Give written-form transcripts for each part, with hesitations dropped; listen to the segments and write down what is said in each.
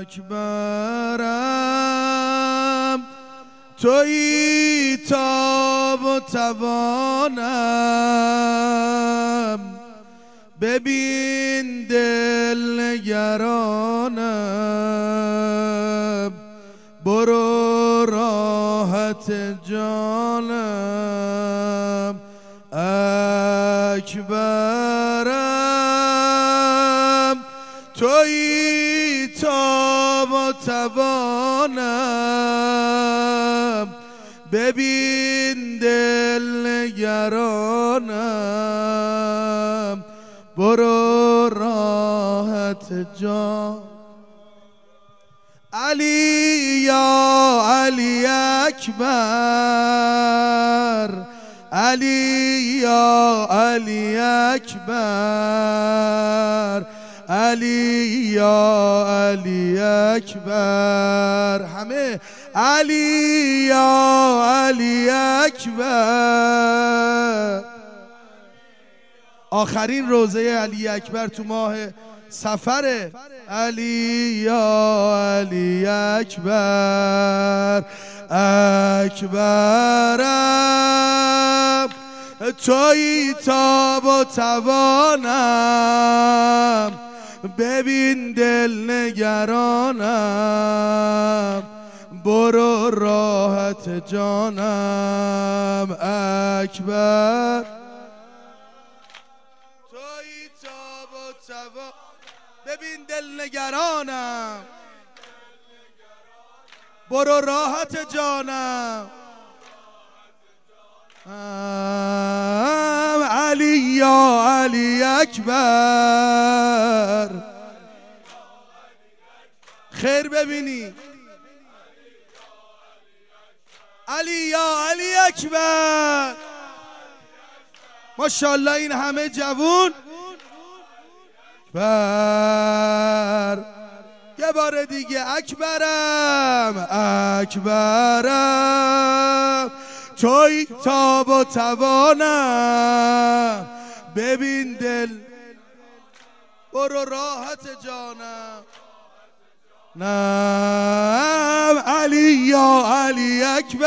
اکبرم تویی تاب و توانم ببین دل نگرانم برو راحت جانم اکبرم تویی تاب و توانم ببین دل نگرانم برو راحت جان علی یا علی اکبر علی یا علی اکبر علی یا علی اکبر همه علی یا علی اکبر آخرین روزه علی اکبر تو ماه سفره علی یا علی اکبر اکبرم تویی تاب و توانم ببین دل نگرانم برو راحت جانم اکبر تویی تاب و توانم ببین دل نگرانم برو راحت جانم علی یا علی اکبر خیر ببینی علی یا علی اکبر ماشاءالله این همه جوون بر یه بار دیگه اکبرم اکبرم توی تاب و توانم ببین دل برو راحت جانم نم علی یا علی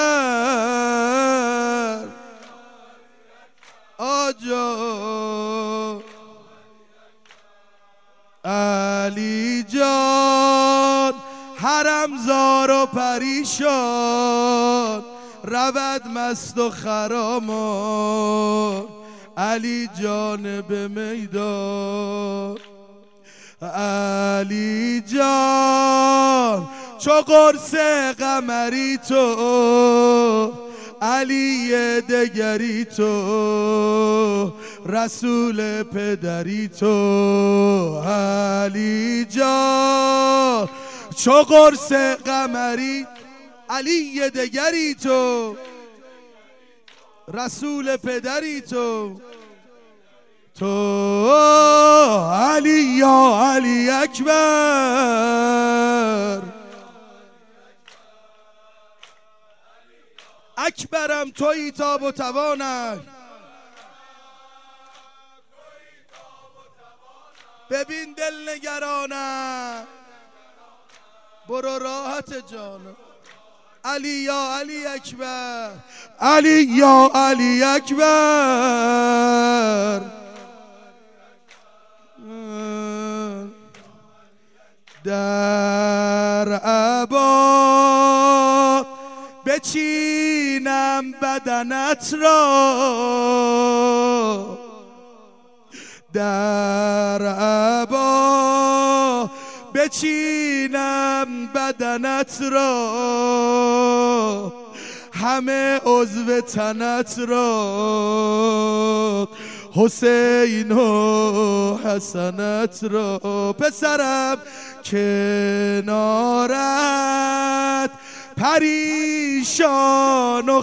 اکبر آجا علی جان حرمزار و پریشان رود مست و خرامان علی جان به میدان علی جان چو قرص قمری تو علی دگری تو رسول پدری تو علی جان چو قرص قمری علی دگری تو رسول پدری تو علی یا علی اکبر اکبرم تویی تاب و توانم ببین دل نگرانم برو راحت جانم علی یا علی اکبر علی یا علی اکبر در عبا بچینم بدنت را در عبا بچینم بدنت را همه عضو تنت را حسین و حسنت را پسرم کنارت پریشان و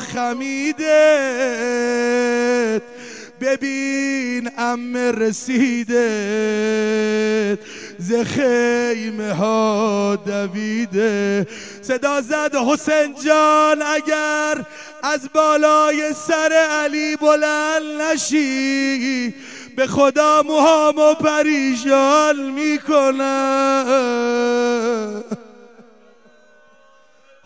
خمیده ببین عمه رسیده ز خیمه ها دویده صدا زد حسین جان اگر از بالای سر علی بلند نشی به خدا موهامو پریشان میکنم